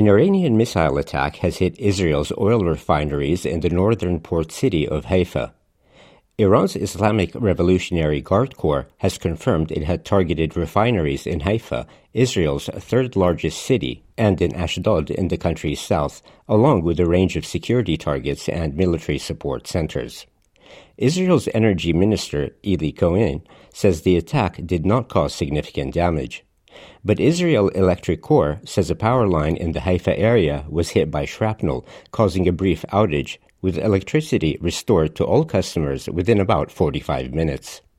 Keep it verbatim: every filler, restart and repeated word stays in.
An Iranian missile attack has hit Israel's oil refineries in the northern port city of Haifa. Iran's Islamic Revolutionary Guard Corps has confirmed it had targeted refineries in Haifa, Israel's third-largest city, and in Ashdod in the country's south, along with a range of security targets and military support centers. Israel's energy minister, Eli Cohen, says the attack did not cause significant damage. But Israel Electric Corps says a power line in the Haifa area was hit by shrapnel, causing a brief outage, with electricity restored to all customers within about forty-five minutes.